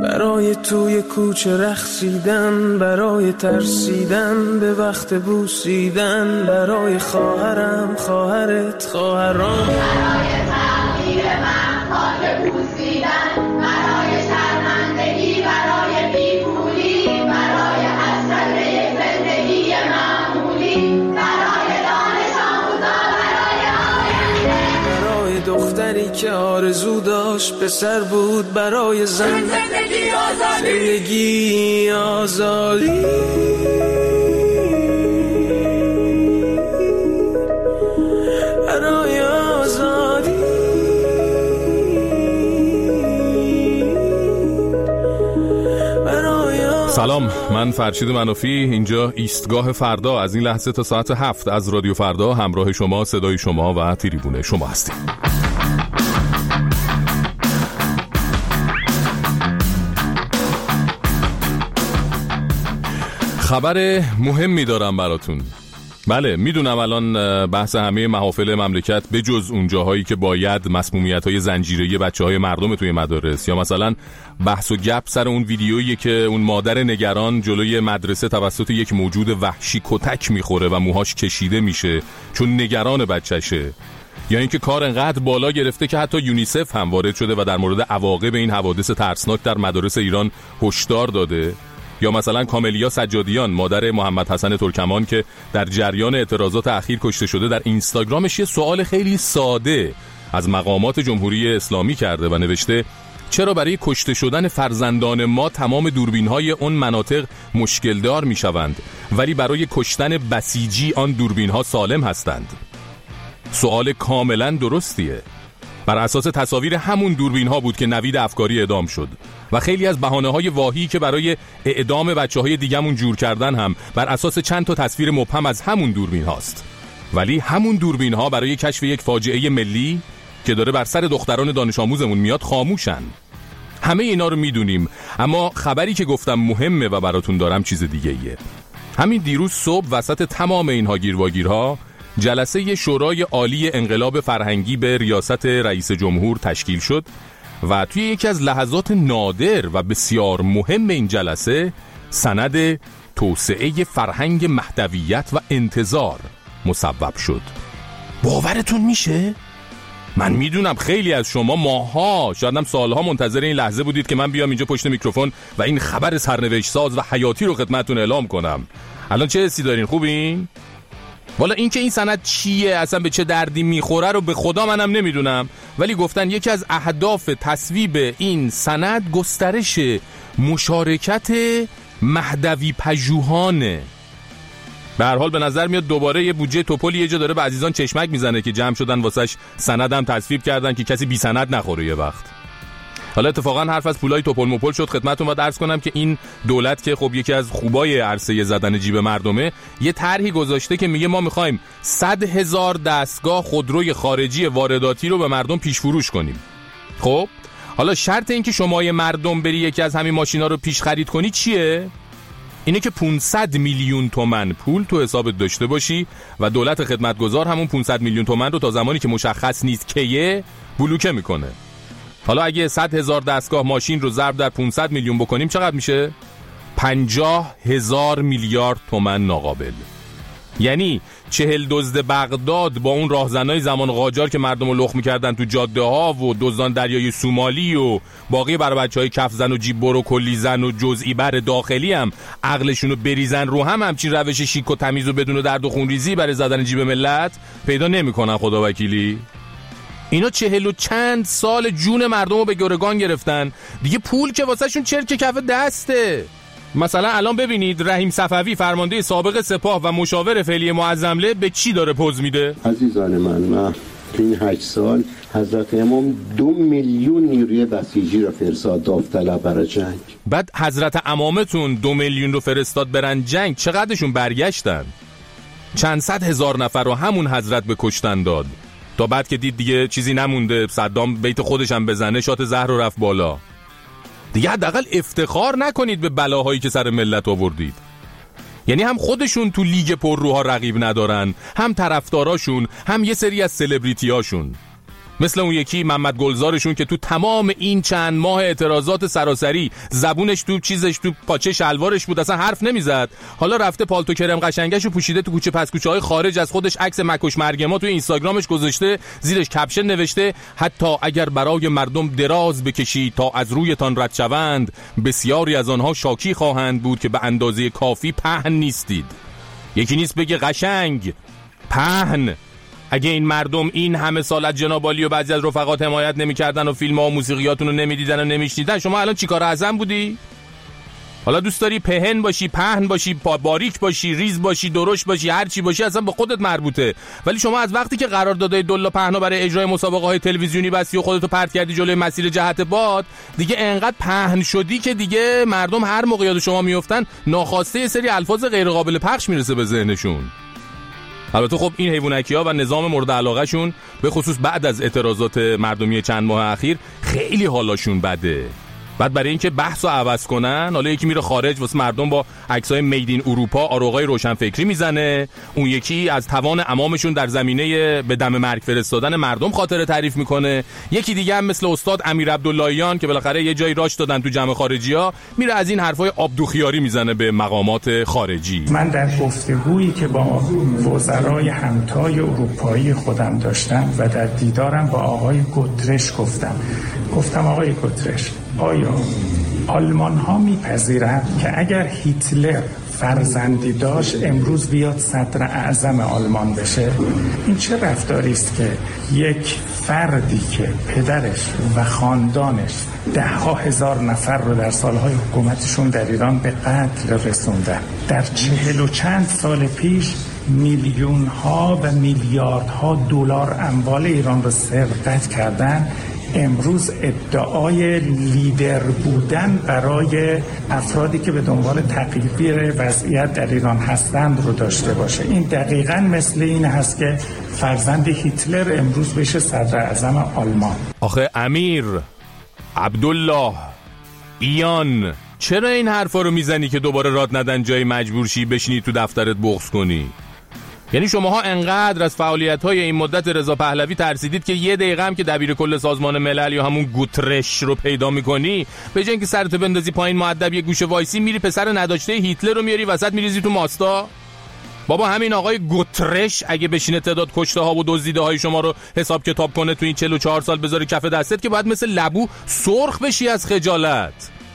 برای توی کوچه رقصیدن، برای ترسیدن به وقت بوسیدن، برای خواهرم، خواهرت، خواهرام، برای تغییر من، خاک بوسیدن، برای شرمندگی، برای بیپولی، برای حسرت زندگی معمولی، برای دانش آموزا، برای آینده، برای دختری که آرزو داشت پسر بود، برای زندگی آزادی، زندگی آزادی، برای آزادی. سلام، من فرشید منافی، اینجا ایستگاه فردا. از این لحظه تا ساعت 7 از رادیو فردا همراه شما، صدای شما و تریبون شما هستیم. خبر مهمی دارم براتون. بله، میدونم الان بحث همه محافل مملکت به جز اون جاهایی که باید مسمومیت‌های زنجیره‌ای بچه‌های مردم توی مدارس، یا مثلا بحث و گپ سر اون ویدیویی که اون مادر نگران جلوی مدرسه توسط یک موجود وحشی کتک میخوره و موهاش کشیده میشه چون نگران بچه‌شه، یا اینکه کار انقدر بالا گرفته که حتی یونیسف هم وارد شده و در مورد عواقب این حوادث ترسناک در مدارس ایران هشدار داده، یا مثلا کاملیا سجادیان مادر محمد حسن ترکمان که در جریان اعتراضات اخیر کشته شده در اینستاگرامش یه سوال خیلی ساده از مقامات جمهوری اسلامی کرده و نوشته چرا برای کشته شدن فرزندان ما تمام دوربین‌های اون مناطق مشکلدار می‌شوند ولی برای کشتن بسیجی آن دوربین‌ها سالم هستند؟ سوال کاملا درستیه. بر اساس تصاویر همون دوربین‌ها بود که نوید افکاری اعدام شد و خیلی از بهانه‌های واهی که برای اعدام بچه‌های دیگه‌مون جور کردن هم بر اساس چند تا تصویر مبهم از همون دوربین هاست. ولی همون دوربین ها برای کشف یک فاجعه ملی که داره بر سر دختران دانش آموزمون میاد خاموشن. همه اینا رو میدونیم، اما خبری که گفتم مهمه و براتون دارم چیز دیگه ایه. همین دیروز صبح وسط تمام اینها گیرواگیرها جلسه شورای عالی انقلاب فرهنگی به ریاست رئیس جمهور تشکیل شد و توی یکی از لحظات نادر و بسیار مهم این جلسه سند توسعه فرهنگ مهدویت و انتظار مصوب شد. باورتون میشه؟ من میدونم خیلی از شما ماها شاید هم سالها منتظر این لحظه بودید که من بیام اینجا پشت میکروفون و این خبر سرنوشت ساز و حیاتی رو خدمتتون اعلام کنم. الان چه حسی دارین؟ خوبین؟ والا این که این سند چیه، اصلا به چه دردی میخوره رو به خدا منم نمیدونم، ولی گفتن یکی از اهداف تصویب این سند گسترش مشارکت مهدوی پژوهانه. به هر حال به نظر میاد دوباره یه بودجه توپلی یه جا داره به عزیزان چشمک میزنه که جمع شدن واسش سندم تصویب کردن که کسی بی سند نخوره یه وقت. حالا اتفاقا حرف از پولای توپل مپل شد، خدمتتون باید عرض کنم که این دولت که خب یکی از خوبای عرصه زدن جیب مردمه یه طرحی گذاشته که میگه ما میخوایم 100,000 دستگاه خودروی خارجی وارداتی رو به مردم پیش فروش کنیم. خب حالا شرط این که شما یه مردم بری یکی از همین ماشینا رو پیش خرید کنی چیه؟ اینه که 500 میلیون تومان پول تو حسابت داشته باشی و دولت خدمتگزار همون 500 میلیون تومان رو تا زمانی که مشخص نیست کیه بلوکه میکنه. حالا اگه 100,000 دستگاه ماشین رو ضرب در 500 میلیون بکنیم چقدر میشه؟ 50,000 میلیارد تومان ناقابل. یعنی 40 دزد بغداد با اون راهزنای زمان قاجار که مردم رو لخ میکردن تو جاده ها و دزدان دریای سومالی و باقی برای بچهای کف زن و جیب برو کلی زن و جزئی بر داخلی هم عقلشون رو بریزن رو همچین روش شیک و تمیز و بدون درد و خونریزی برای زدن جیب ملت پیدا نمیکنن. خدا وکیلی اینا 40 و چند سال جون مردم رو به گرگان گرفتن دیگه، پول که واسه شون چرک کف دسته. مثلا الان ببینید رحیم صفوی فرمانده سابق سپاه و مشاور فعلی معظمله به چی داره پوز میده؟ عزیزان من تو این 8 سال حضرت امام 2 میلیون نیروی بسیجی رو فرستاد داوطلب برای جنگ. بعد حضرت امامتون 2 میلیون رو فرستاد برن جنگ، چقدرشون برگشتن؟ چند صد هزار نفر رو همون حضرت به کشتن داد تا بعد که دید دیگه چیزی نمونده صدام بیت خودش هم بزنه شات زهر رو رفت بالا. دیگه حداقل افتخار نکنید به بلاهایی که سر ملت آوردید. یعنی هم خودشون تو لیگ پرروها رقیب ندارن، هم طرفداراشون، هم یه سری از سلبریتیاشون. مثل اون یکی محمد گلزارشون که تو تمام این چند ماه اعتراضات سراسری زبونش تو چیزش تو پاچه شلوارش بود، اصلا حرف نمیزد. حالا رفته پالتو کرم قشنگشو پوشیده تو کوچه پس کوچه‌های خارج از خودش عکس مکش مرگ ما تو اینستاگرامش گذاشته، زیرش کپشن نوشته حتی اگر برای مردم دراز بکشید تا از رویتان رد شوند، بسیاری از آنها شاکی خواهند بود که به اندازه کافی پهن نیستید. یکی نیست بگه قشنگ، پهن. اگه این مردم این همه سال از جناب عالی و بعضی از رفقات حمایت نمی‌کردن و فیلم‌ها و موسیقیاتون رو نمی‌دیدن و نمی‌شنیدن، شما الان چیکار اعظم بودی؟ حالا دوست داری پهن باشی، پهن باشی، باریک باشی، ریز باشی، درشت باشی، هر چی باشی، اصلا به خودت مربوطه. ولی شما از وقتی که قراردادهای دلا پهنا برای اجرای مسابقه‌های تلویزیونی بستی و خودتو پرت کردی جلوی مسیر جهت باد، دیگه انقدر پهن شدی که دیگه مردم هر موقع یاد شما میافتن ناخواسته یه سری الفاظ غیر قابل پخش میرسه به ذهنشون. البته خب این حیوانکی‌ها و نظام مورد علاقه‌شون به خصوص بعد از اعتراضات مردمی چند ماه اخیر خیلی حالاشون بده. بعد برای اینکه بحثو عوض کنن، حالا یکی میره خارج واسه مردم با عکسای میدین اروپا آروغای روشنفکری میزنه، اون یکی از توان امامشون در زمینه به دم مرگ فرستادن مردم خاطره تعریف میکنه، یکی دیگه هم مثل استاد امیر عبداللهیان که بالاخره یه جایی راش دادن تو جمع خارجی‌ها، میره از این حرفای آبدوخیاری میزنه به مقامات خارجی. من در گفتگویی که با وزرای همتای اروپایی خودم داشتم و در دیدارم با آقای گوترش گفتم آقای گوترش، آیا آلمان ها میپذیرند که اگر هیتلر فرزندی داشت امروز بیاد صدر اعظم آلمان بشه؟ این چه رفتاری است که یک فردی که پدرش و خاندانش 10,000 نفر رو در سالهای حکومتشون در ایران به قتل رسوندن، در 40 و چند سال پیش میلیون ها و میلیاردها دلار اموال ایران رو سرقت کردن، امروز ادعای لیدر بودن برای افرادی که به دنبال تغییر وضعیت در ایران هستند رو داشته باشه. این دقیقاً مثل این هست که فرزند هیتلر امروز بشه صدر اعظم آلمان. آخه امیر عبدالله ایان، چرا این حرفا رو میزنی که دوباره راد ندن جای مجبور شی بشینی تو دفترت بغض کنی؟ یعنی شماها انقدر از فعالیت‌های این مدت رضا پهلوی ترسیدید که یه دقیقه هم که دبیر کل سازمان ملل یا همون گوترش رو پیدا می‌کنی، به جای اینکه سرت بندازی پایین مؤدب یه گوشه وایسی، میری پسر نداشته هیتلر رو میاری وسط میریزی تو ماستا. بابا همین آقای گوترش اگه بشینه تعداد کشته ها و دزدیده های شما رو حساب کتاب کنه تو این 44 سال بذاره کف دستت که باید مثل لبو سرخ بشی از خجالت.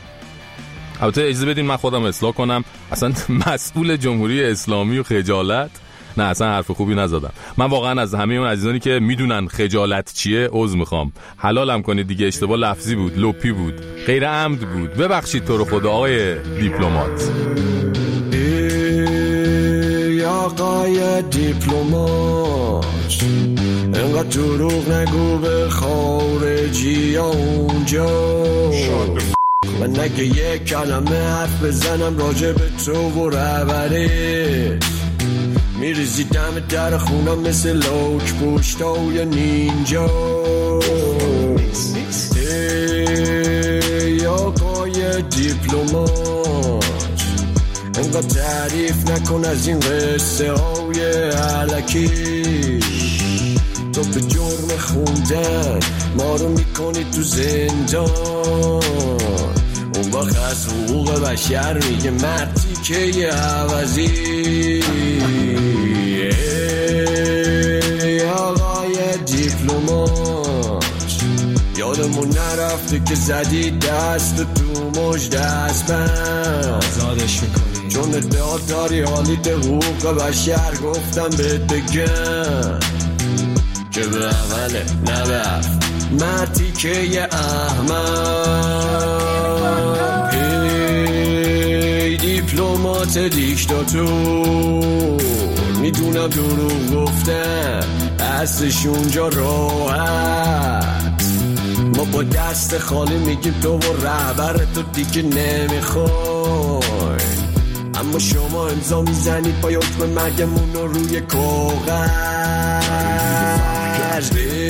البته اجازه بدین من خودم اصلاح کنم، اصلا مسئول جمهوری اسلامی و خجالت، نه اصلا حرف خوبی نزدم. من واقعا از همه اون عزیزانی که میدونن خجالت چیه عذر میخوام. حلالم کنید دیگه، اشتباه لفظی بود، لپی بود، غیر عمد بود، ببخشید تو رو خدا آقای دیپلمات. ای آقای دیپلمات، انقدر دروغ نگو به خارجی اونجا، من نگه یک کلمه حرف بزنم راجع به تو و رهبرت، میریزی دم در خونم مثل لاک پشتای نینجا. ای آقای دیپلمات، انقدر تعریف نکن از این قصه های علکی، تو به جرم خوندن ما رو میکنی تو زندان، اون وقت از حقوق بشر میگه مردی که یه عوضی. ای آقای دیپلمات، یادمون نرفته که زدی دست تو مجد از من، آزادش میکنی چون ادعا داری حالیت حقوق بشر، گفتم بهت بگم که به عمله نبرد مردی که یه احمد. ای دیپلمات دیکتاتور، میدونم دروغ گفتن هستش اونجا راحت، ما با دست خالی میگیم تو و رهبرتو دیگه نمیخوای، اما شما امضا میزنید با حکم مرگمون رو روی کاغذ.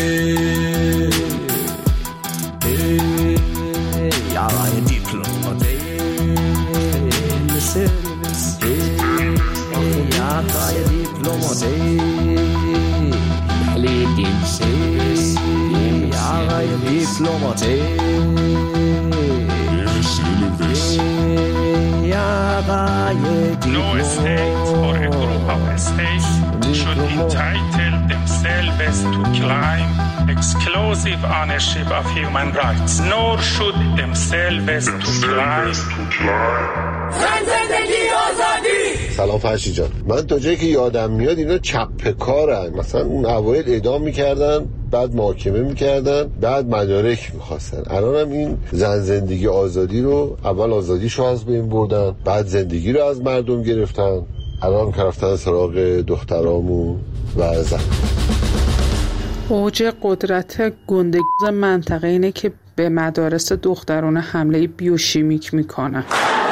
آقای دیپلمات سرویس، آقای دیپلمات لیدین سرویس، آقای دیپلماتی No state or a group of states should entitle themselves to claim exclusive ownership of human rights, nor should themselves to claim. زندگی آزادی. سلام فرشی جان، من تا جایی که یادم میاد اینا چپه کارن. مثلا اون اوایل اعدام میکردن، بعد محاکمه میکردن، بعد مدارک میخواستن. الان هم این زن زندگی آزادی رو اول آزادیشو از بین بردن، بعد زندگی رو از مردم گرفتن، الان که رفتن سراغ دخترامون و زن. اوج قدرت گندگوز منطقه اینه که به مدارس دخترانه حمله بیوشیمیک میکنن.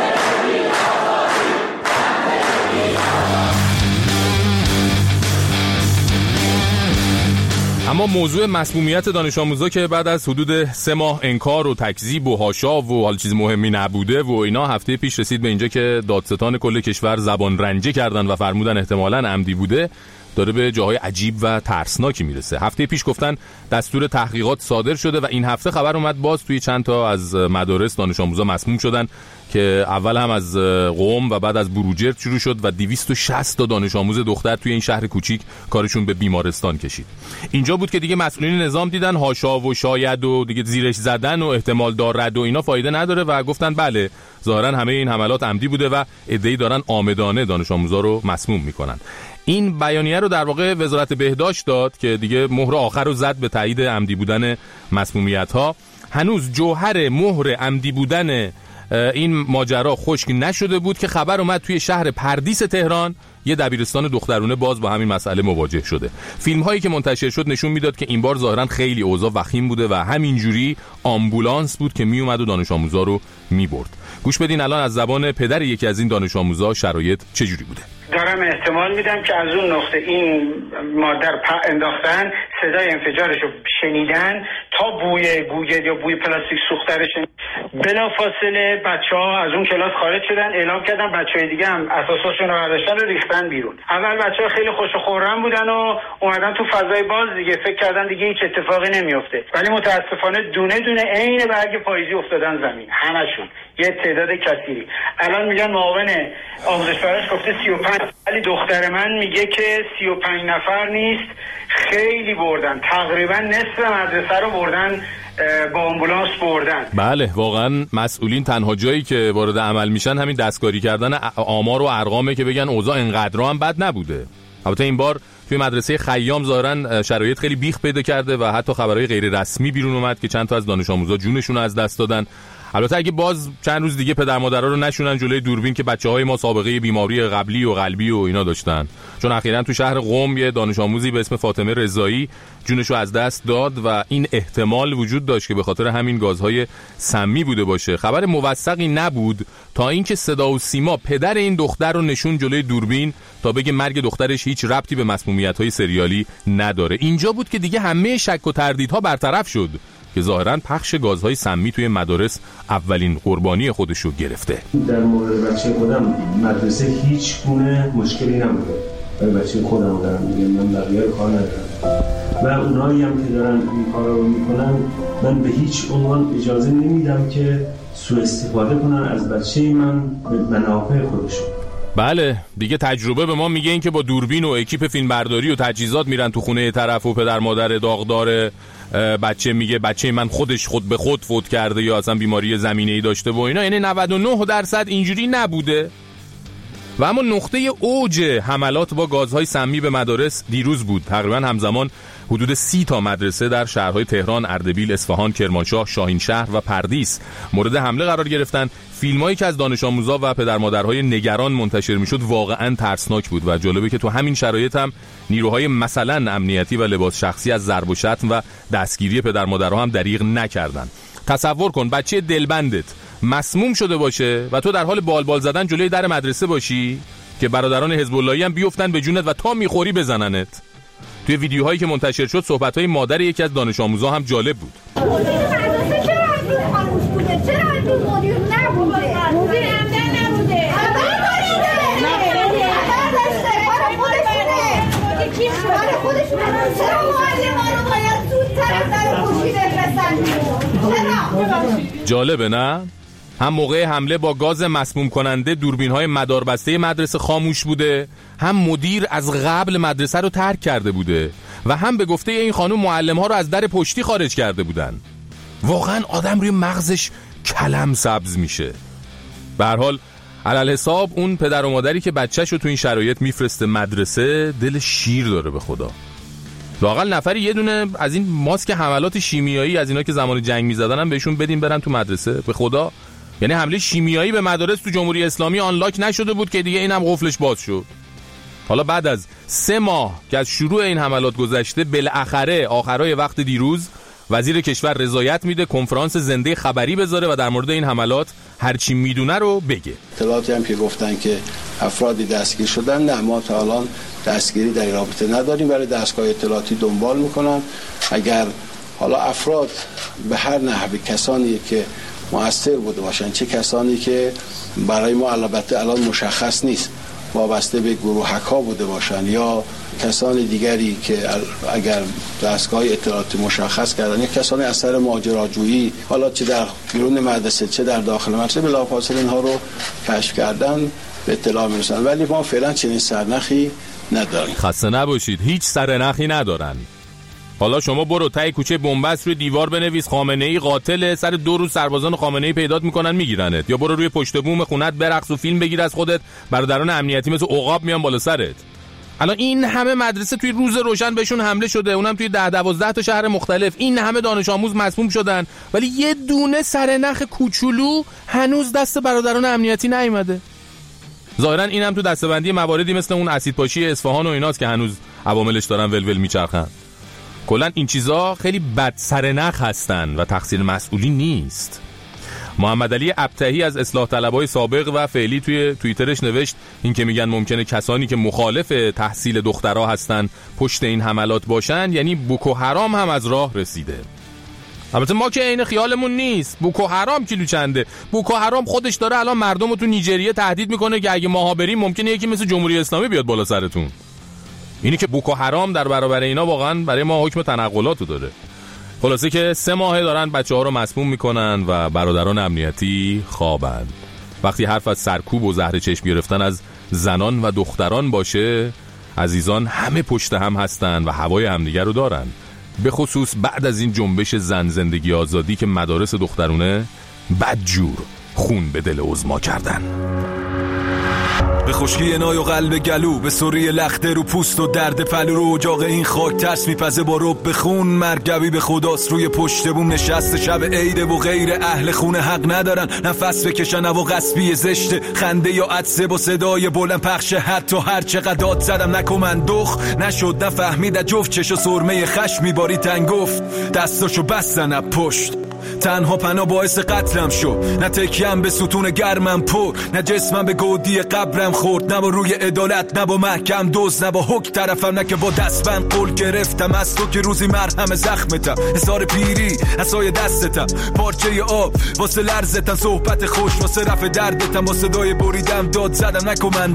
اما موضوع مسمومیت دانش آموزا که بعد از حدود 3 ماه انکار و تکذیب و حاشا و حال چیز مهمی نبوده و اینا، هفته پیش رسید به اینجا که دادستان کل کشور زبان رنجه کردن و فرمودن احتمالاً عمدی بوده، داره به جاهای عجیب و ترسناکی میرسه. هفته پیش گفتن دستور تحقیقات صادر شده و این هفته خبر اومد باز توی چند تا از مدارس دانش آموزا مسموم شدن که اول هم از قم و بعد از بروجرد شروع شد و 260 تا دانش آموز دختر توی این شهر کوچیک کارشون به بیمارستان کشید. اینجا بود که دیگه مسئولین نظام دیدن حاشا و شاید و دیگه زیرش زدن و احتمال دارد و اینا فایده نداره و گفتن بله ظاهرا همه این حملات عمدی بوده و عده‌ای دارن عامدانه دانش آموزا رو مسموم میکنن. این بیانیه رو در واقع وزارت بهداشت داد که دیگه مهر آخر رو زد به تایید عمدی بودن مسمومیت‌ها. هنوز جوهر مهر عمدی بودن این ماجرا خشک نشده بود که خبر اومد توی شهر پردیس تهران یه دبیرستان دخترونه باز با همین مسئله مواجه شده. فیلم هایی که منتشر شد نشون میداد که این بار ظاهرا خیلی اوضاع وخیم بوده و همینجوری آمبولانس بود که میومد و دانش آموزا رو میبرد. گوش بدین الان از زبان پدر یکی از این دانش آموزا شرایط چجوری بوده. دارم احتمال میدم که از اون نقطه این ماده رو انداختن، صدای انفجارش رو شنیدن تا بوی گوگل یا بوی پلاستیک سوخترش، بلا فاصله بچه‌ها از اون کلاس خارج شدن، اعلام کردن بچه‌های دیگه هم اساساشون رو برداشتن و ریختن بیرون. اول بچه‌ها خیلی خوش و خرم بودن و اومدن تو فضای باز دیگه، فکر کردن دیگه هیچ اتفاقی نمیفته، ولی متاسفانه دونه دونه عین برگ پاییزی افتادن زمین، همشون، یه تعداد کثیری. الان میگن معاون آموزش پرورش گفته 35، ولی دختر من میگه که 35 نفر نیست، خیلی بردن، تقریبا نصف مدرسه رو بردن، با آمبولانس بردن. بله واقعا مسئولین تنها جایی که وارد عمل میشن همین دستکاری کردن آمار و ارقامه که بگن اوضاع انقدر هم بد نبوده. البته این بار توی مدرسه خیام ظاهرا شرایط خیلی بیخ پیدا کرده و حتی خبرهای غیر رسمی بیرون اومد که چند تا از دانش آموزا جونشون رو از دست دادن. البته اگه باز چند روز دیگه پدر مادرها رو نشونن جلوی دوربین که بچه‌های ما سابقه بیماری قبلی و قلبی و اینا داشتن، چون اخیراً تو شهر قم یه دانش آموزی به اسم فاطمه رضایی جونش رو از دست داد و این احتمال وجود داشت که به خاطر همین گازهای سمی بوده باشه. خبر موثقی نبود تا اینکه صدا و سیما پدر این دختر رو نشون جلوی دوربین تا بگه مرگ دخترش هیچ ربطی به مسمومیت‌های سریالی نداره. اینجا بود که دیگه همه شک و تردیدها برطرف شد که ظاهراً پخش گازهای سمی توی مدارس اولین قربانی خودش رو گرفته. در مورد بچه خودم مدرسه هیچ گونه مشکلی نبوده. برای بچه خودم دارم میگم، من بقیه رو کار ندارم و اونایی هم که دارن این کارا رو میکنن من به هیچ عنوان اجازه نمیدم که سوء استفاده کنن از بچه من به منافع خودشون. بله دیگه تجربه به ما میگه این که با دوربین و اکیپ فیلمبرداری و تجهیزات میرن تو خونه طرف و پدر مادر داغدار بچه میگه بچه من خودش خود به خود فوت کرده یا اصلا بیماری زمینه‌ای داشته و اینا، یعنی 99% اینجوری نبوده. و اما نقطه اوج حملات با گازهای سمی به مدارس دیروز بود. تقریبا همزمان حدود 30 تا مدرسه در شهرهای تهران، اردبیل، اصفهان، کرمانشاه، شاهینشهر و پردیس مورد حمله قرار گرفتن. فیلمایی که از دانش آموزا و پدر مادرهای نگران منتشر میشد واقعا ترسناک بود و جالبه که تو همین شرایط هم نیروهای مثلا امنیتی و لباس شخصی از ضرب و شتم و دستگیری پدر مادرها هم دریغ نکردن. تصور کن بچه دلبندت مسموم شده باشه و تو در حال بالبال زدن جلوی در مدرسه باشی که برادران حزب اللهی هم بیفتن به جونت و تا میخوری بزننت. توی ویدیوهایی که منتشر شد صحبت‌های مادر یکی از دانش آموزا هم جالب بود. جالبه نه؟ هم موقع حمله با گاز مسموم کننده دوربین‌های مداربسته مدرسه خاموش بوده، هم مدیر از قبل مدرسه رو ترک کرده بوده و هم به گفته این خانم معلم‌ها رو از در پشتی خارج کرده بودن. واقعا آدم روی مغزش کلم سبز میشه. به هر حال علالحساب اون پدر و مادری که بچه‌شو تو این شرایط میفرسته مدرسه دل شیر داره به خدا. لااقل نفری یه دونه از این ماسک حملات شیمیایی از اینا که زمان جنگ می‌زدن هم بهشون بدیم برن تو مدرسه. به خدا یعنی حمله شیمیایی به مدارس تو جمهوری اسلامی آنلاک نشده بود که دیگه اینم قفلش باز شد. حالا بعد از 3 ماه که از شروع این حملات گذشته، بالاخره آخرای وقت دیروز وزیر کشور رضایت میده کنفرانس زنده خبری بذاره و در مورد این حملات هر چی میدونه رو بگه. اطلاعاتی هم که گفتن که افرادی دستگیر شدن، نه ما تا الان دستگیری در این رابطه نداریم، برای دستگاه اطلاعاتی دنبال میکنن. اگر حالا افراد به هر نحوی کسانی که مؤثر بوده باشن، چه کسانی که برای ما البته الان مشخص نیست وابسته به گروهک‌ها بوده باشن یا کسان دیگری که اگر دستگاه اطلاعاتی مشخص کردن یا کسانی اثر ماجراجویی حالا چه در بیرون مدرسه چه در داخل مدرسه بلافاصله اینها رو کشف کردن به اطلاع میرسن، ولی ما فعلا چنین سرنخی نداریم. خسته نباشید، هیچ سرنخی ندارن. حالا شما برو تای کوچه بنبست روی دیوار بنویس خامنه‌ای قاتل، سر 2 روز سربازان خامنه‌ای پیدات میکنن میگیرنت، یا برو روی پشت بوم خونت برقص و فیلم بگیر از خودت، برادران امنیتی مثل عقاب میان بالا سرت. الان این همه مدرسه توی روز روشن بهشون حمله شده، اونم توی 10-12 تا شهر مختلف، این همه دانش آموز مسموم شدن، ولی یه دونه سرنخ کوچولو هنوز دست برادران امنیتی نیومده. ظاهرا اینم تو دسته‌بندی مواردی مثل اون اسیدپاشی اصفهان و ایناست که هنوز عواملش دارن ولول میچرخن. کلا این چیزا خیلی بد سرنخ هستن و تقصیر مسئولی نیست. محمد علی ابطحی از اصلاح طلبای سابق و فعلی توی توییترش نوشت این که میگن ممکنه کسانی که مخالف تحصیل دخترها هستن پشت این حملات باشن، یعنی بوکو حرام هم از راه رسیده. البته ما که عین خیالمون نیست. بوکو حرام کیلو چنده؟ بوکو حرام خودش داره الان مردم رو تو نیجریه تهدید میکنه که اگه ماها بریم ممکنه یکی مثل جمهوری اسلامی بیاد بالا سرتون. اینی که بوکو حرام در برابر اینا واقعا برای ما حکم تنقلاتو داره. خلاصه که 3 ماهه دارن بچه‌ها رو مسموم میکنن و برادران امنیتی خوابن. وقتی حرف از سرکوب و زهر چشم گرفتن از زنان و دختران باشه، عزیزان همه پشت هم هستن و هوای همدیگر رو دارن، به خصوص بعد از این جنبش زن زندگی آزادی که مدارس دخترونه بدجور خون به دل عظما کردن. به خشکی نای و قلب گلو، به سوری لخته رو پوست و درد پلو رو اجاق این خاک ترس میپزه با رب به خون. مرگوی به خداست روی پشت بوم نشست شب عیده و غیر اهل خونه حق ندارن نفس بکشن و قصبی زشته خنده یا عطسه با صدای بلند پخش. حتی هر چقدر داد زدم نکن من دخ نشد نفهمید جفت چش و سرمه خشم میباری تنگ گفت دستاشو بستن از پشت. تنها پناه باعث قتلم شد، نه تکیم به ستون گرمم پر، نه جسمم به گودی قبرم خورد، نه با روی عدالت، نه با محکم دوز، نه با حک طرفم، نه که با دستبند قول گرفتم از تو که روزی مرهم زخمتم، حسار پیری عصای دستتم، پارچه آب واسه لرزتم، صحبت خوش واسه رفع دردتم، با صدای بریدم داد زدم نکن من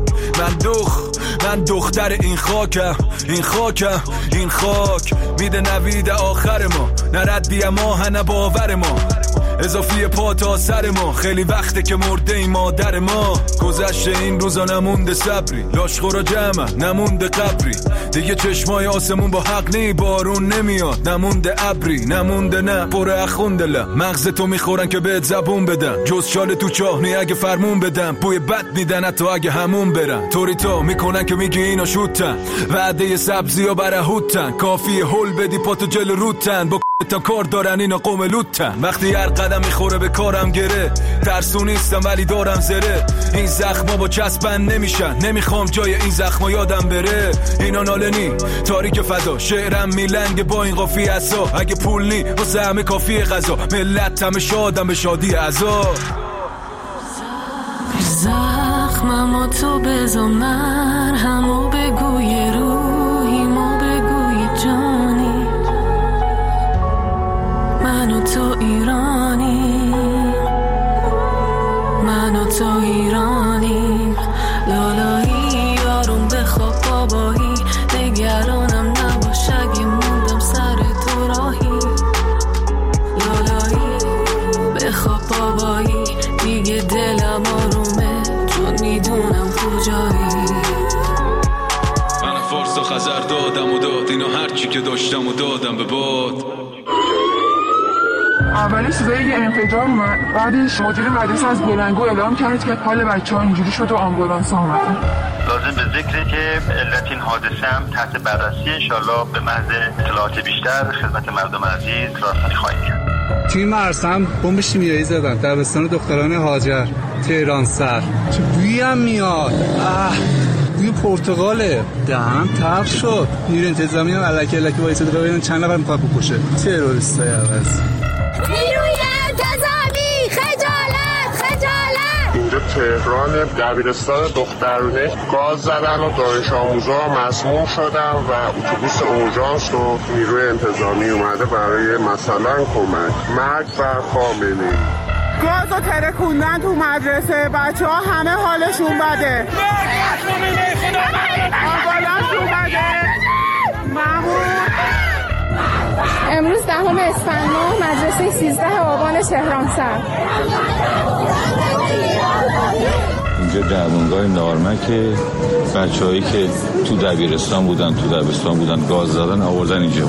دختر این خاکم، این خاکم، این خاک میده نوید آخر ما، نه ردی ما نه باور ما، اضافی پا تا سر ما، خیلی وقته که مرده این مادر ما، گذشته این روزا نمونده صبری، لاشخورا جمع نمونده قبری، دیگه چشمای آسمون با حق نی بارون نمیاد، نمونده ابری، نمونده نه پر اخوندله، مغز تو میخورن که بهت زبون بدن، جز شال تو چاه نی اگه فرمون بدن، بوی بد میدن حتی اگه همون برن، طوری تا میکنن که میگی اینا شوتن، وعده سبزی ها برهوتن، کافیه هول بدی پاتو جلو روتن، با تا کار دارن اینا قوم لوتن، وقتی هر قدم میخوره به کارم گره، ترسو نیستم ولی دارم زره، این زخما با چسبن نمیشن، نمیخوام جای این زخما یادم بره، اینا نالنی تاریک فضا، شعرم میلنگ با این قافی عصا، اگه پول نی واسه همه کافی غذا، ملت همه شادم به شادی عزا، زخمم تو بزن مرهمو بگوی روحیمو بگوی جانی، من و تو ایرانی، من و تو ایرانی، لالایی یارم بخواب بابایی، نگرانم نباش اگه موندم سر تو راهی، لالایی بابایی، دیگه دلم آرومه چون میدونم کجایی. من فارس و خزر دادم و داد اینو هرچی که داشتم و دادم به باد. اولش صدای یه انفجار اومد، بعدش مدیر مدرسه از بلندگو اعلام کرد که حال بچه‌ها اینجوری شد و آمبولانس اومد. لازم به ذکره که علت این حادثه هم تحت بررسی، انشالله به محض اطلاعات بیشتر خدمت مردم عزیز راستی خواهیم کرد. توی مرسم بمب شیمیایی زدن در دبستان دختران هاجر تهران سر. چه بویی هم میاد، بوی پرتقاله، دهنم تلخ شد. نیروی انتظامی هم الکی وایساده ببینن چند نفر میخواد بکشه. تروریستای عوض. نیروی انتظامی خجالت. اینجا تهران دبیرستان دخترونه گاز زدن و دانش آموزا مسموم شدن و اتوبوس اورژانس و نیروی انتظامی اومده برای مثلا کمک. مرگ بر خامنه‌ای. گازو ترکوندن تو مدرسه، بچه‌ها همه حالشون بده. آمبولانس اومده. امروز 10 اسفند مدرسه 13 آبان تهران سر. اینجا درمانگاه نارمکه، بچه‌هایی که تو دبیرستان بودن گاز زدن آوردن اینجا.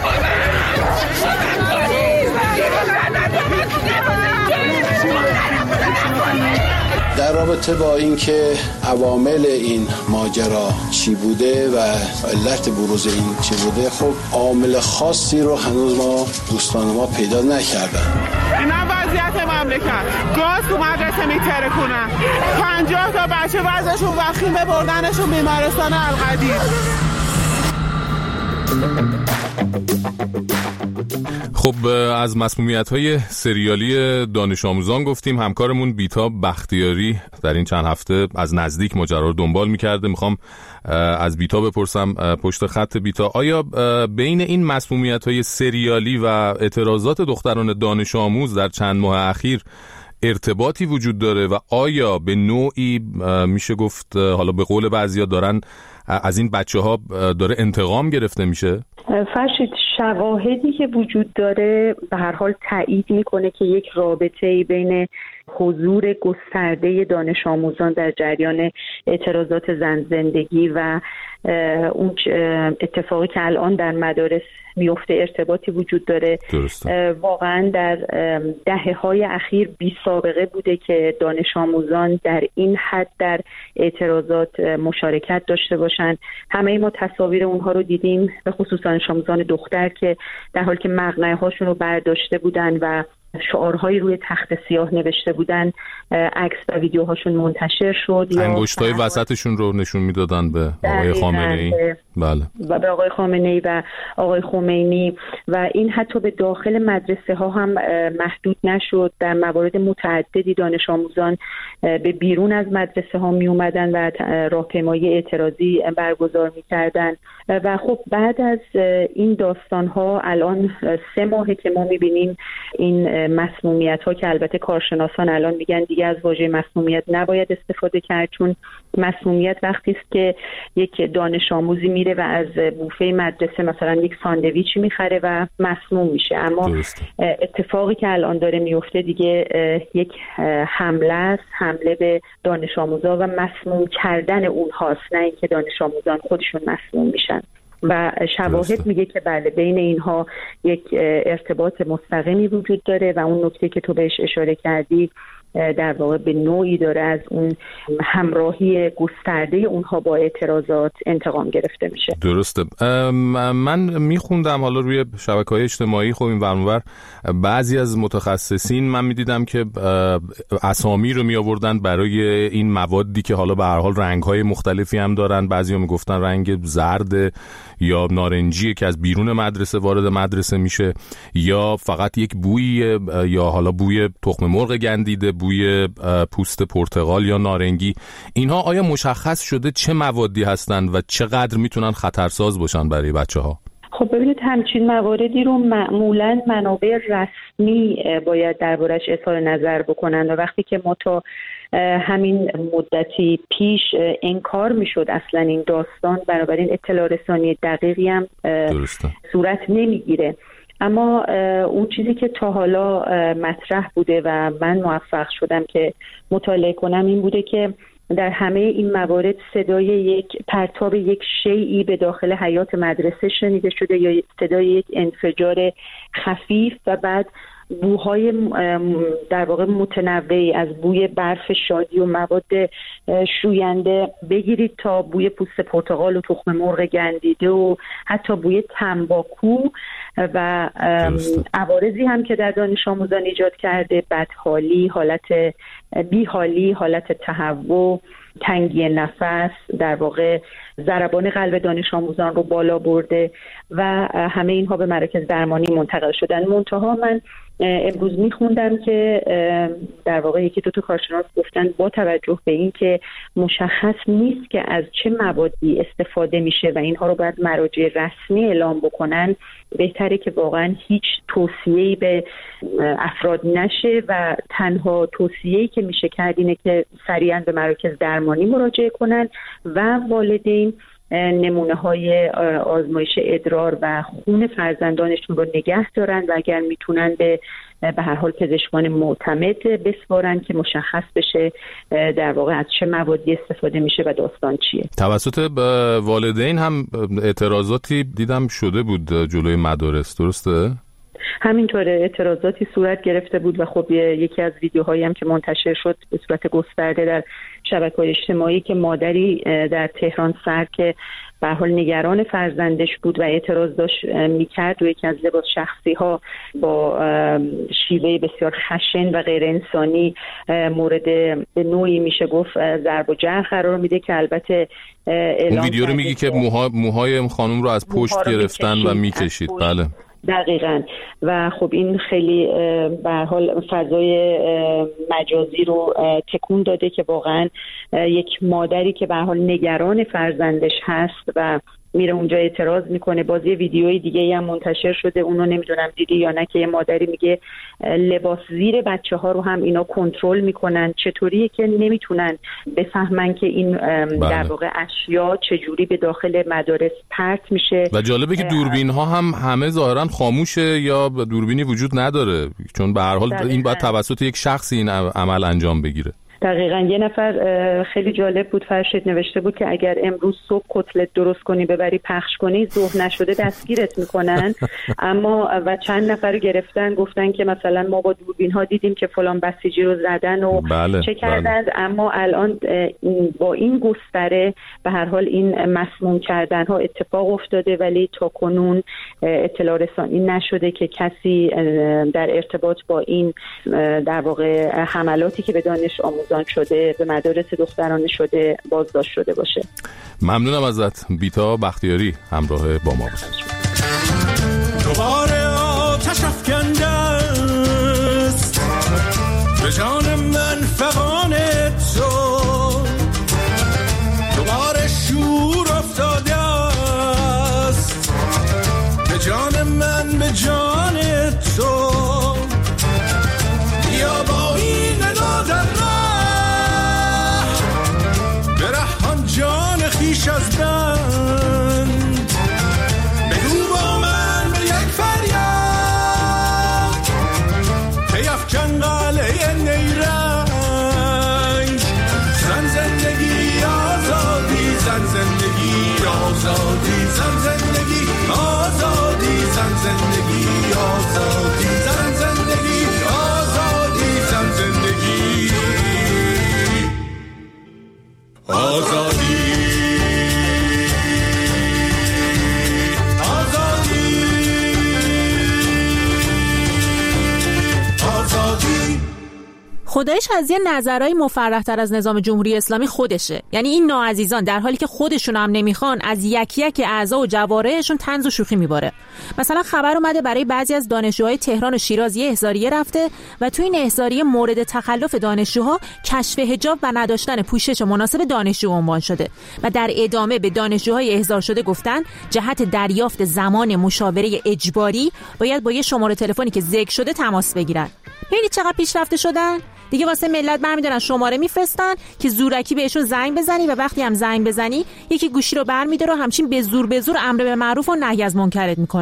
در رابطه با اینکه عوامل این ماجرا چی بوده و علت بروز این چی بوده، خب عامل خاصی رو هنوز دوستان ما پیدا نکردن. اینا وضعیت مملکت، گاز تو مدرسه میترکونن، 50 تا بچه وضعشون وخیمه، بردنشون بیمارستان القدیر. خب از مسمومیت‌های سریالی دانش آموزان گفتیم. همکارمون بیتا بختیاری در این چند هفته از نزدیک ماجرا رو دنبال می‌کرده. میخوام از بیتا بپرسم، پشت خط بیتا، آیا بین این مسمومیت‌های سریالی و اعتراضات دختران دانش آموز در چند ماه اخیر ارتباطی وجود داره و آیا به نوعی میشه گفت، حالا به قول بعضیا، دارن از این بچه‌ها داره انتقام گرفته میشه؟ فرشید، شواهدی که وجود داره به هر حال تایید میکنه که یک رابطه‌ای بین حضور گسترده دانش آموزان در جریان اعتراضات زن زندگی و اون اتفاقی که الان در مدارس میفته ارتباطی وجود داره. واقعا در دهه‌های اخیر بی سابقه بوده که دانش آموزان در این حد در اعتراضات مشارکت داشته باشند. همه ما تصاویر اونها رو دیدیم، به خصوص دانش آموزان دختر که در حالی که مقنعه هاشون رو برداشته بودن و شعارهایی روی تخت سیاه نوشته بودن، عکس و ویدیوهاشون منتشر شد. انگشتای وسطشون رو نشون میدادن به آقای خامنه‌ای. بله. و به آقای خامنه‌ای و آقای خمینی، و این حتی به داخل مدرسه ها هم محدود نشد. در موارد متعددی دانش آموزان به بیرون از مدرسه ها می اومدن و راهپیمایی اعتراضی برگزار می کردن. و خب بعد از این داستان ها الان 3 ماهه که ما می بینیم این مسمومیت ها، که البته کارشناسان الان میگن دیگه از واژه مسمومیت نباید استفاده کرد، چون مسمومیت وقتی است که یک دانش آموزی میره و از بوفه مدرسه مثلا یک ساندویچی میخره و مسموم میشه. اما اتفاقی که الان داره میفته دیگه یک حمله است، حمله به دانش آموزا و مسموم کردن اونهاست، نه اینکه دانش آموزان خودشون مسموم میشن. و شواهد میگه که بله، بین اینها یک ارتباط مستقیمی وجود داره و اون نکته که تو بهش اشاره کردی در واقع به نوعی داره از اون همراهی گسترده اونها با اعتراضات انتقام گرفته میشه. درسته. من میخوندم حالا روی شبکه‌های اجتماعی، خب این ور اونور، بعضی از متخصصین من میدیدم که اسامی رو میآوردن برای این موادی که حالا به هر حال رنگ‌های مختلفی هم دارن. بعضیا میگفتن رنگ زرد یا نارنجی که از بیرون مدرسه وارد مدرسه میشه، یا فقط یک بوی، یا حالا بوی تخم مرغ گندیده، بوی پوست پرتقال یا نارنگی. اینها آیا مشخص شده چه موادی هستند و چقدر میتونن خطرساز باشن برای بچه‌ها؟ خب ببینید، همچین مواردی رو معمولاً منابع رسمی باید دربارش اظهار نظر بکنن و وقتی که ما تا همین مدتی پیش انکار میشد اصلا این داستان، بنابراین اطلاع رسانی دقیقی هم صورت نمیگیره. اما اون چیزی که تا حالا مطرح بوده و من موفق شدم که مطالعه کنم این بوده که در همه این موارد صدای یک پرتاب یک شیئی به داخل حیاط مدرسه شنیده شده یا صدای یک انفجار خفیف و بعد بوهای در واقع متنوعی از بوی برف شادی و مواد شوینده بگیرید تا بوی پوست پرتقال و تخم مرغ گندیده و حتی بوی تنباکو و عوارضی هم که در دانش آموزان ایجاد کرده، بدحالی، حالت بیحالی، حالت تهوع، تنگی نفس، در واقع ضربان قلب دانش آموزان رو بالا برده و همه اینها به مراکز درمانی منتقل شدن. منتها من امروز میخوندم که در واقع یکی دو تا کارشناس گفتن با توجه به این که مشخص نیست که از چه موادی استفاده میشه و اینها رو باید مراجع رسمی اعلام بکنن، بهتره که واقعا هیچ توصیه‌ای به افراد نشه و تنها توصیه‌ای که میشه کرد اینه که سریعا به مراکز درمانی مراجعه کنن و والدین نمونه های آزمایش ادرار و خون فرزندانشون رو نگه دارن و اگر میتونن به هر حال پزشکان معتمد بسپارن که مشخص بشه در واقع از چه موادی استفاده میشه و داستان چیه. توسط والدین هم اعتراضاتی دیدم شده بود جلوی مدارس، درسته؟ همینطوره، اعتراضاتی صورت گرفته بود و خب یکی از ویدیوهایی هم که منتشر شد به صورت گسترده در شبکه‌های اجتماعی که مادری در تهران سر که به هر حال نگران فرزندش بود و اعتراض داشت میکرد و یکی از لباس شخصی ها با شیوه بسیار خشن و غیر انسانی مورد به نوعی میشه گفت ضرب و جرح قرار میده که البته اون ویدیو رو میگی که موهای خانم رو از پشت گرفتن و میکشید. بله دقیقاً. و خب این خیلی به هر حال فضای مجازی رو تکون داده که واقعاً یک مادری که به هر حال نگران فرزندش هست و میره اونجا اعتراض میکنه. باز یه ویدیوی دیگه هم منتشر شده، اونو نمیدونم دیدی یا نه، که یه مادری میگه لباس زیر بچه ها رو هم اینا کنترل میکنن، چطوریه که نمیتونن بفهمن که این در واقع اشیا چجوری به داخل مدارس پرت میشه. و جالبه که دوربین ها هم همه ظاهرا خاموشه یا دوربینی وجود نداره، چون به هر حال این باید توسط یک شخصی این عمل انجام بگیره. دقیقاً. یه نفر خیلی جالب بود، فرشید نوشته بود که اگر امروز صبح کتلت درست کنی ببری پخش کنی ظهر نشده دستگیرت میکنن. اما و چند نفر گرفتن گفتن که مثلا ما با دوربین ها دیدیم که فلان بسیجی رو زدن و چه کردن. اما الان با این گستره به هر حال این مسموم کردن ها اتفاق افتاده ولی تا کنون اطلاع رسانی نشده که کسی در ارتباط با این در واقع حملاتی که به دانش آموزان شده به مدارس دخترانه شده بازداشت شده باشه. ممنونم ازت. بیتا بختیاری همراه با ما بود. دوباره آتش افکنده است به جان من فغان تو، دوباره شور افتاده است به جان من به جان تو. یا با این ندا در جان خیش از بند بگو با من به یک فریاد پیفکن قلعه نیرنگ. زن زندگی آزادی، زن زندگی آزادی، زن زندگی آزادی، زن زندگی آزادی، زن زندگی آزادی، زن زندگی آزادی. خدایش از یه نظرهای مفرح‌تر از نظام جمهوری اسلامی خودشه. یعنی این ناعزیزان در حالی که خودشون هم نمیخوان از یکی یک اعضا و جوارحشون طنز و شوخی میباره. مثلا خبر اومده برای بعضی از دانشجوهای تهران و شیراز یه احضاریه رفته و تو این احضاریه مورد تخلف دانشجوها کشف حجاب و نداشتن پوشش مناسب دانشجو عنوان شده و در ادامه به دانشجوهای احضار شده گفتن جهت دریافت زمان مشاوره اجباری باید با یه شماره تلفنی که ذکر شده تماس بگیرن. ببینید چقدر پیشرفته شدن. دیگه واسه ملت برمی‌دارن شماره میفرستن که زورکی بهشون زنگ بزنی و وقتی هم زنگ بزنی یکی گوشی رو برمی‌داره و همچین به زور امر به معروف و نهی از منکرت میکنه.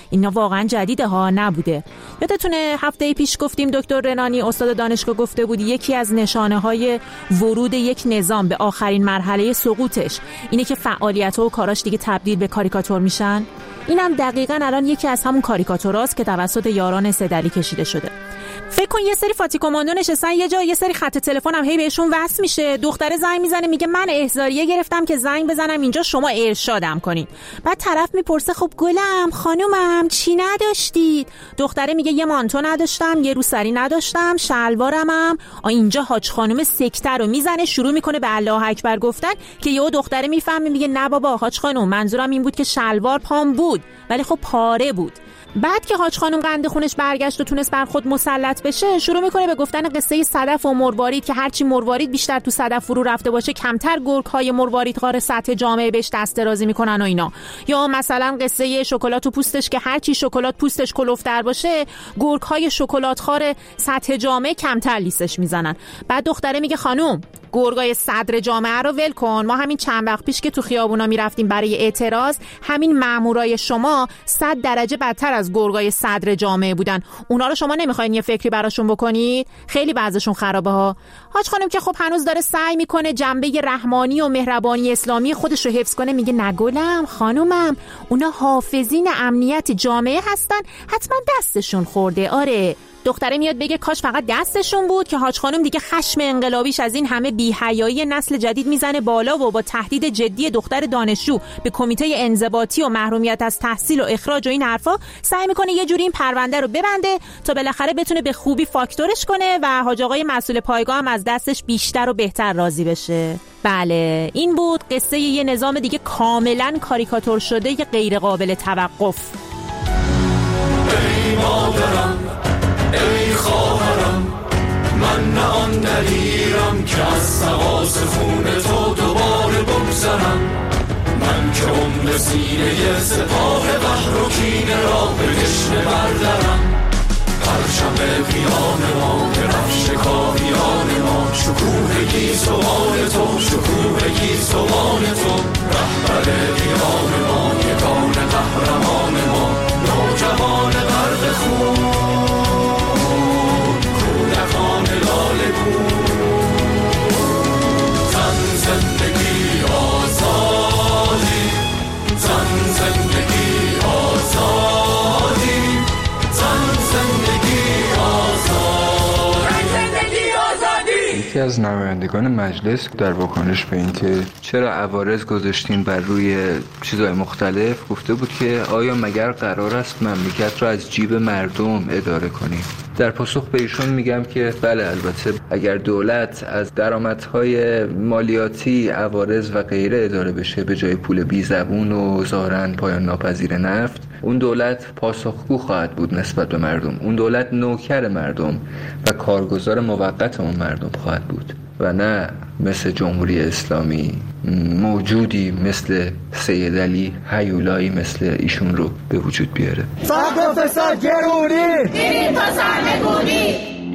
اینا واقعا جدیده ها، نبوده. یادتونه هفته پیش گفتیم دکتر رنانی استاد دانشگاه گفته بود یکی از نشانه‌های ورود یک نظام به آخرین مرحله سقوطش اینه که فعالیت‌ها و کاراش دیگه تبدیل به کاریکاتور میشن. اینم دقیقاً الان یکی از همون کاریکاتوراست که توسط یاران سدلی کشیده شده. فکر کن یه سری فاتی کماندو نشستن یه جا، یه سری خط تلفن هم هی بهشون وصل میشه، دختره زنگ میزنه میگه من احضاریه گرفتم که زنگ بزنم اینجا شما ارشادم کنین. بعد طرف میپرسه خب گلم خانومم چی نداشتید؟ دختره میگه یه مانتو نداشتم، یه روسری نداشتم، شلوارمم. اینجا حاج خانم سکته رو میزنه، شروع میکنه به الله اکبر گفتن که یهو دختره میفهمه میگه نه بابا حاج خانم منظورم این بود که شلوار پام بود ولی خب پاره بود. بعد که حاج خانم قند خونش برگشت و تونست بر خود مسلط بشه، شروع میکنه به گفتن قصه صدف و مروارید که هرچی مروارید بیشتر تو صدف فرو رفته باشه کمتر گرگ‌های مرواریدخوار سطح جامعه بهش دست درازی میکنن و اینا. یا مثلا قصه شکلات و پوستش که هرچی شکلات پوستش کلفتر باشه گرگ‌های شکلاتخوار سطح جامعه کمتر لیسش میزنن. بعد دختره میگه خانوم گرگای صدر جامعه رو ول کن، ما همین چند وقت پیش که تو خیابونا میرفتیم برای اعتراض همین مامورای شما 100 درجه بدتر از گرگای صدر جامعه بودن، اونا رو شما نمیخواین یه فکری براشون بکنید؟ خیلی بعضشون خرابه ها. حاج خانم که خب هنوز داره سعی میکنه جنبه رحمانی و مهربانی اسلامی خودش رو حفظ کنه میگه نگولم خانومم اونا حافظین امنیت جامعه هستن، حتما دستشون خورده. آره دختره میاد بگه کاش فقط دستشون بود که حاج خانم دیگه خشم انقلابیش از این همه بی‌حیایی نسل جدید میزنه بالا و با تهدید جدی دختر دانشجو به کمیته انضباطی و محرومیت از تحصیل و اخراج و این حرفا سعی میکنه یه جوری این پرونده رو ببنده تا بالاخره بتونه به خوبی فاکتورش کنه و حاج آقای مسئول پایگاه هم از دستش بیشتر و بهتر راضی بشه. بله این بود قصه یه نظام دیگه کاملا کاریکاتور شده یه غیر قابل توقف. ای مادرم ای خواهرم من نه آن دلیرم که از سواس خون تو دوباره بگذرم، من که عمر سینه سپاه قهر و کینه را به دشنه بردرم. پرچم قیام ما درفش کاهیان ما شکوه گیسوان تو شکوه گیسوان تو رهبر قیام ما یگان قهرمان ما نوجوان غرق خون کودکان لاله زن زندگی آزادی زن زندگی آزادی زن زندگی آزادی. یکی از نمایندگان مجلس در واکنش به اینکه چرا عوارض گذاشتیم بر روی چیزهای مختلف گفته بود که آیا مگر قرار است مملکت را از جیب مردم اداره کنیم؟ در پاسخ به ایشون میگم که بله البته اگر دولت از درآمدهای مالیاتی عوارض و غیره اداره بشه به جای پول بیزبون و ظاهراً پایان ناپذیر نفت، اون دولت پاسخگو خواهد بود نسبت به مردم، اون دولت نوکر مردم و کارگزار موقت اون مردم خواهد بود و نه مثل جمهوری اسلامی موجودی مثل سید علی هیولایی مثل ایشون رو به وجود بیاره. فقر و فساد گرونی دیریم تا سرنگونی.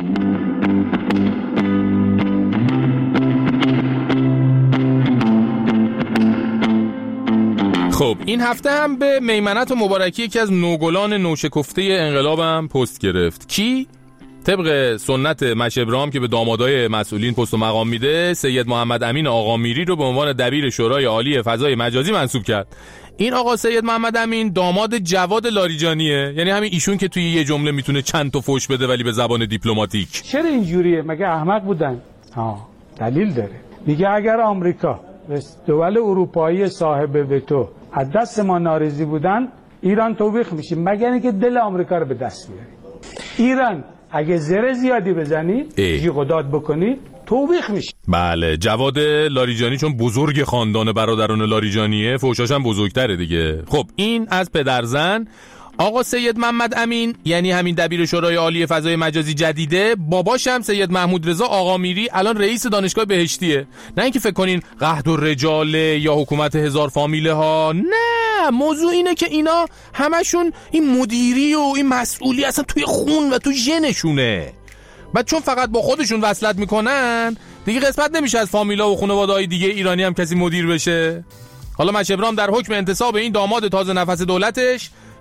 خب این هفته هم به میمنت و مبارکی یکی از نوگلان نوشکفته انقلابم پست گرفت. کی؟ طبق سنت مش ابراهیم که به دامادای مسئولین پست و مقام میده، سید محمد امین آقامیری رو به عنوان دبیر شورای عالی فضای مجازی منصوب کرد. این آقا سید محمد امین داماد جواد لاریجانیه، یعنی همین ایشون که توی یه جمله میتونه چند تا فوش بده ولی به زبان دیپلماتیک. چرا اینجوریه؟ مگه احمق بودن؟ دلیل داره. میگه اگر آمریکا و دول اروپایی صاحب وتو از دست ما ناراضی بودن ایران توبیخ میشه، مگر اینکه دل آمریکا رو به دست بیاری. ایران اگه زره زیادی بزنی جیغ و داد بکنی توبیخ میشه. بله جواد لاریجانی چون بزرگ خاندان برادران لاریجانیه فوشاش هم بزرگتره دیگه. خب این از پدرزن آقا سید محمد امین، یعنی همین دبیر شورای عالی فضای مجازی جدیده، باباش هم سید محمود رضا آقامیری الان رئیس دانشگاه بهشتیه. نه اینکه فکر کنین قحط و رجاله یا حکومت هزار فامیله ها، نه، موضوع اینه که اینا همشون این مدیری و این مسئولی اصلا توی خون و توی ژنشونه. بعد چون فقط با خودشون وصلت میکنن دیگه قسمت نمیشه از فامیلا و خانواده‌های دیگه ایرانی هم کسی مدیر بشه. حالا مش ابراهیم در حکم انتصاب این داماد تازه نفس دولتش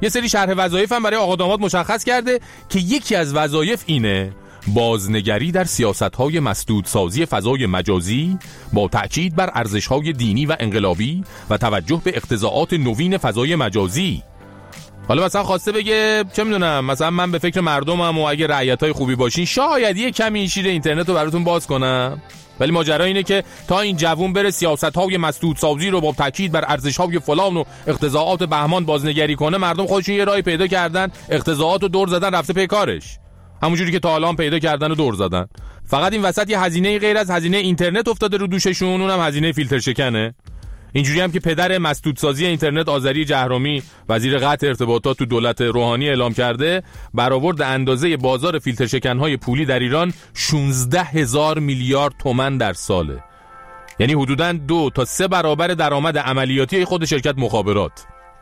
یه سری شرح وظایف هم برای آقا داماد مشخص کرده که یکی از وظایف اینه بازنگری در سیاست‌های مسدودسازی فضای مجازی با تأکید بر ارزش‌های دینی و انقلابی و توجه به اقتضاعات نوین فضای مجازی. حالا مثلا خواسته بگه چه میدونم، مثلا من به فکر مردمم و اگه رعیتای خوبی باشین شاید یه کمی شیر اینترنت رو براتون باز کنم، ولی ماجرا اینه که تا این جوون بره سیاست‌های مسدودسازی رو با تاکید بر ارزش‌های فلان و اقتضاعات بهمان بازنگری کنه، مردم خودشون یه راهی پیدا کردن، اقتضاعات رو دور زدن، رفته پی کارش، همونجوری که تا الان پیدا کردن و دور زدن. فقط این وسط یه هزینه غیر از هزینه اینترنت افتاده رو دوششون، اونم هزینه فیلتر شکنه. اینجوری هم که پدر مسدودسازی اینترنت آذری جهرومی وزیر قطع ارتباطات تو دولت روحانی اعلام کرده، برآورد اندازه بازار فیلتر شکن‌های پولی در ایران 16,000 میلیارد تومان در ساله. یعنی حدوداً 2 تا 3 برابر درآمد عملیاتی خود شرکت مخابرات.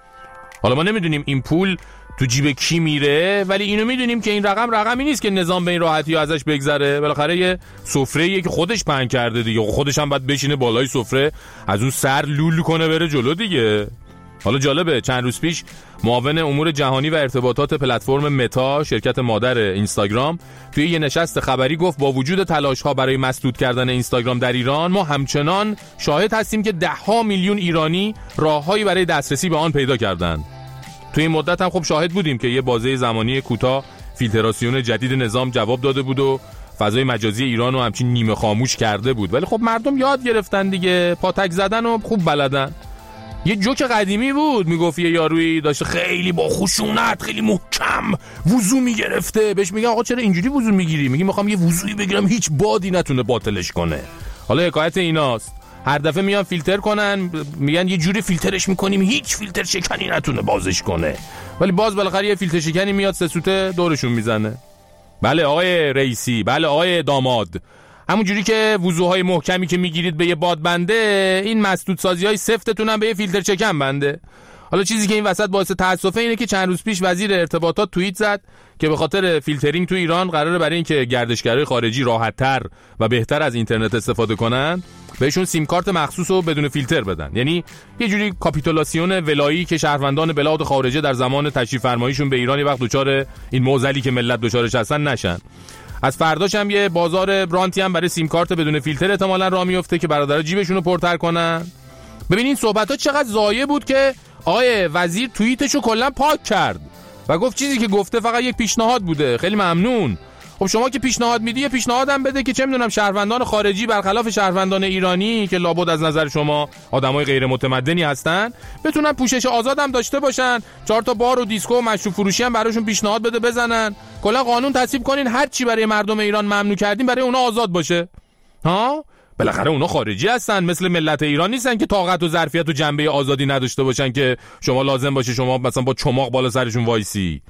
حالا ما نمیدونیم این پول تو جیب کی میره، ولی اینو میدونیم که این رقم رقمی نیست که نظام به این راحتی ازش بگذره. بالاخره یه سفره‌ایه که خودش پهن کرده دیگه، خودش هم باید بشینه بالای سفره از اون سر لول کنه بره جلو دیگه. حالا جالبه چند روز پیش معاون امور جهانی و ارتباطات پلتفرم متا، شرکت مادر اینستاگرام، توی یه نشست خبری گفت با وجود تلاش‌ها برای مسدود کردن اینستاگرام در ایران، ما همچنان شاهد هستیم که 10 میلیون ایرانی راههایی برای دسترسی به آن پیدا کردند. توی این مدت هم خب شاهد بودیم که یه بازه زمانی کوتاه فیلتراسیون جدید نظام جواب داده بود و فضای مجازی ایران رو همچین نیمه خاموش کرده بود، ولی خب مردم یاد گرفتن دیگه، پاتک زدن و خوب بلدن. یه جوک قدیمی بود میگفت یه یارویی داشته خیلی با خشونت خیلی محکم وضو میگرفته، بهش میگن آقا چرا اینجوری وضو میگیری؟ میگه میخوام یه وضویی بگیرم هیچ بادی نتونه باطلش کنه. حالا حکایت ایناست، هر دفعه میان فیلتر کنن، میگن یه جوری فیلترش میکنیم هیچ فیلتر شکنی نتونه بازش کنه، ولی باز بالاخره یه فیلتر شکنی میاد سه سوته دورشون میزنه. بله آقای رئیسی، بله آقای داماد، همون جوری که وضوهای محکمی که میگیرید به یه باد بنده، این مسدودسازی‌های سفتتون هم به یه فیلتر شکن بنده. حالا چیزی که این وسط باعث تأسفه اینه که چند روز پیش وزیر ارتباطات توییت زد که به خاطر فیلترینگ تو ایران قراره برای اینکه گردشگرای خارجی راحت‌تر و بهتر از اینترنت استفاده کنن بهشون سیم کارت مخصوص رو بدون فیلتر بدن. یعنی یه جوری کاپیتولاسیون ولایی که شهروندان بلاد خارجه در زمان تشریف فرماییشون به ایران وقت دوچار این معضلی که ملت دوچارش هستن نشن. از فرداش هم یه بازار برانتی هم برای سیم کارت بدون فیلتر احتمالاً راه میفته که برادرها جیبشون رو پرتر کنن. ببینین صحبت‌ها چقدر ضایع بود که آقای وزیر توییتشو کلا پاک کرد و گفت چیزی که گفته فقط یک پیشنهاد بوده. خیلی ممنون. خب شما که پیشنهاد میدی، یه پیشنهادم بده که چه میدونم شهروندان خارجی برخلاف شهروندان ایرانی که لابد از نظر شما آدمای غیر متمدنی هستن بتونن پوشش آزادم داشته باشن، 4 تا بار و دیسکو و مشروب فروشی هم براشون پیشنهاد بده بزنن. کلا قانون تصویب کنین هر چی برای مردم ایران ممنوع کردین برای اونا آزاد باشه. ها؟ بالاخره اونا خارجی هستن، مثل ملت ایران نیستن که طاقت و ظرفیت و جنبه آزادی نداشته باشن که شما لازم باشه شما مثلا با چماق بالا سرشون وایسی.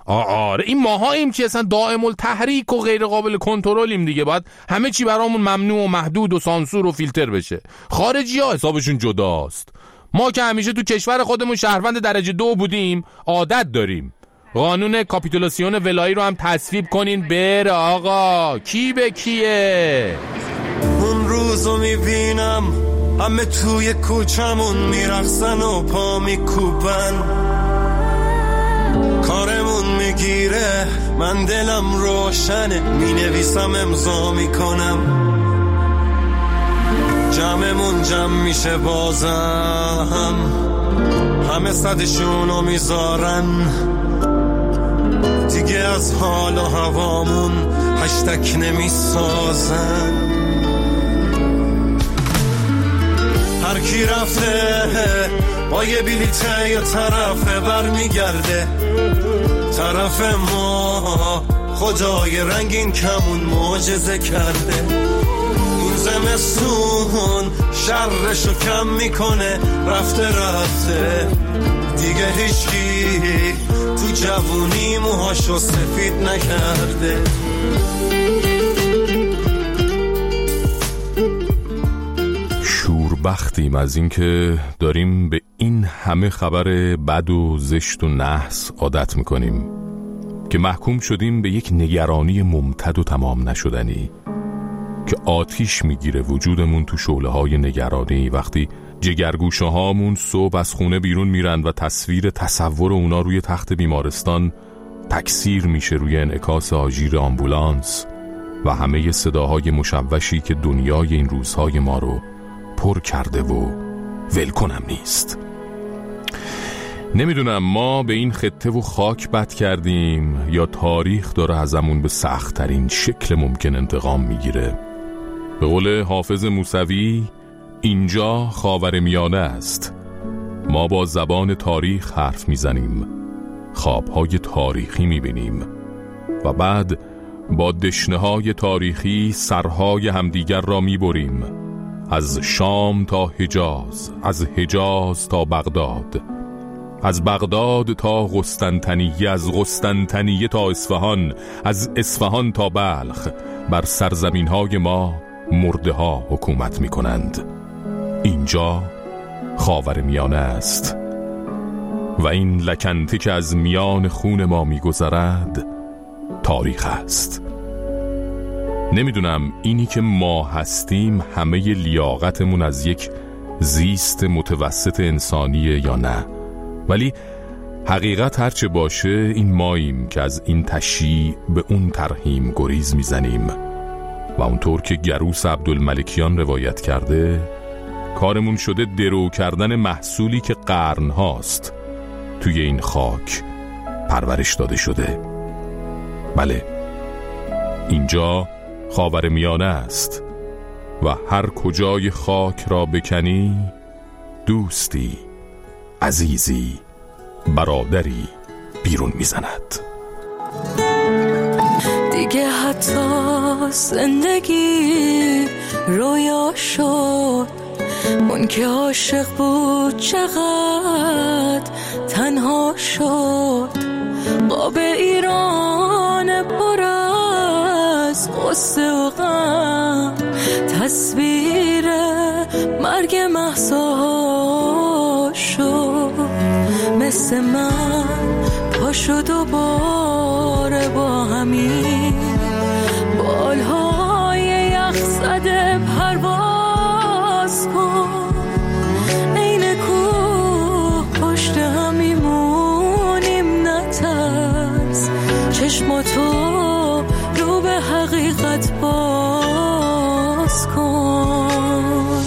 آره این ماهاییم که اصلا دائم التحریک و غیر قابل کنترلیم دیگه، باید همه چی برامون ممنوع و محدود و سانسور و فیلتر بشه. خارجی‌ها حسابشون جداست. ما که همیشه تو کشور خودمون شهروند درجه 2 بودیم عادت داریم. قانون کاپیتولاسیون ولایی رو هم تصویب کنین بره آقا، کی به کیه؟ اون روزو میبینم همه توی کوچمون میرقصن و پا میکوبن، کارمون میگیره من دلم روشنه، مینویسم امضا میکنم، جمعمون جمع میشه بازم، همه صدشونو میذارن، دیگه از حال و هوامون هشتک نمیسازن. هر کی رفته با یه بلیته یه طرفه برمیگرده، طرف ما خدای رنگین کمون معجزه کرده. این زمستون شرشو کم میکنه، رفته دیگه هیچکی تو جوونی موهاشو سفید نکرده. شوربختیم از این که داریم به این همه خبر بد و زشت و نحس عادت میکنیم که محکوم شدیم به یک نگرانی ممتد و تمام نشدنی. که آتیش میگیره وجودمون تو شعله‌های نگرانی وقتی جگرگوشه هامون صبح از خونه بیرون میرن و تصور اونا روی تخت بیمارستان تکثیر میشه روی انعکاس آژیر آمبولانس و همه صداهای مشوشی که دنیای این روزهای ما رو پر کرده و ولکنم نیست. نمیدونم ما به این خطه و خاک بد کردیم یا تاریخ داره ازمون به سخت‌ترین شکل ممکن انتقام میگیره. به قول حافظ موسوی اینجا خاورمیانه است. ما با زبان تاریخ حرف میزنیم، خوابهای تاریخی میبینیم و بعد با دشنه‌های تاریخی سرهای همدیگر را میبریم، از شام تا حجاز، از حجاز تا بغداد، از بغداد تا قسطنطنیه، از قسطنطنیه تا اصفهان، از اصفهان تا بلخ. بر سرزمین‌های ما مرده‌ها حکومت می‌کنند. اینجا خاورمیانه است و این لکنته که از میان خون ما می‌گذرد تاریخ است. نمیدونم اینی که ما هستیم همه لیاقتمون از یک زیست متوسط انسانیه یا نه، ولی حقیقت هرچه باشه این ماییم که از این تشییع به اون ترحیم گریز میزنیم و اونطور که گروس عبدالملکیان روایت کرده کارمون شده درو کردن محصولی که قرن هاست توی این خاک پرورش داده شده. بله، اینجا خاورمیانه است و هر کجای خاک را بکنی دوستی، عزیزی، برادری بیرون میزند. دیگه حتی زندگی رویا شد، اون که عاشق بود چقدر تنها شد. قاب ایران پر از قصه و غم، تصویر مرگ مهسا شد. مثل من پاشو دوباره با همین بالهای یخ زده پرواز کن. این کوه پشت هم میمونیم نترس، چشماتو رو به حقیقت باز کن.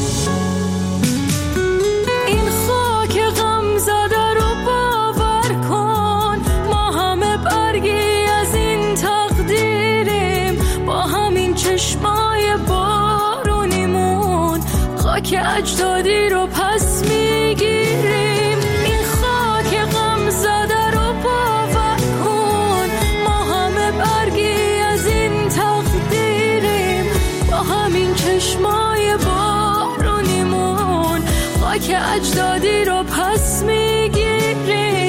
این خاک غم زده رو باور کن، ما همه برگی از این تقدیریم. با همین چشمای بارونیمون خاک اجدادی رو پس میگیریم. این خاک غم زده رو باور کن، ما همه برگی از این تقدیریم. با همین چشمای بارونیمون خاک اجدادی رو پس میگیریم.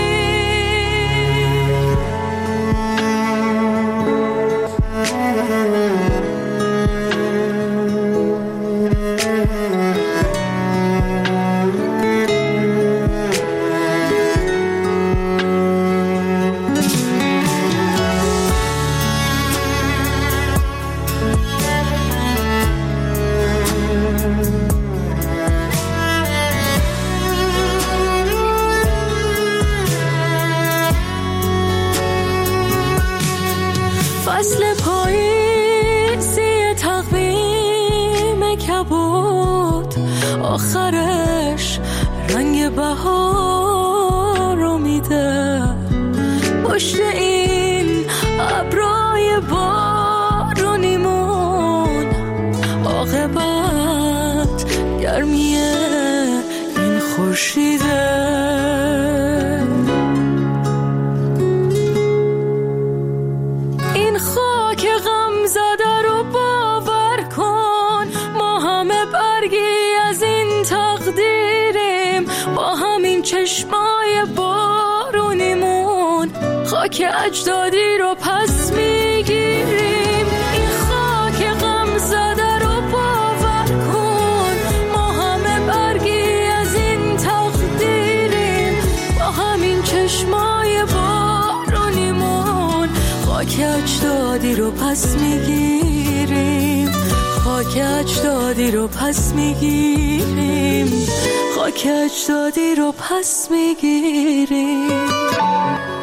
فصل پاییزی تقویم کبود، آخرش رنگ بهار رو میده. پشت این ابرای بارونیمون عاقبت گرمی این خورشیده. چشمای بارونیمون خاک اجدادی رو پس میگیریم. این خاک غم زده رو باور کن، ما همه برگی از این تقدیریم. با همین چشمای بارونیمون خاک اجدادی رو پس میگیریم. خاک اجدادی رو پس میگیریم، خاک اجدادی رو پس میگیریم.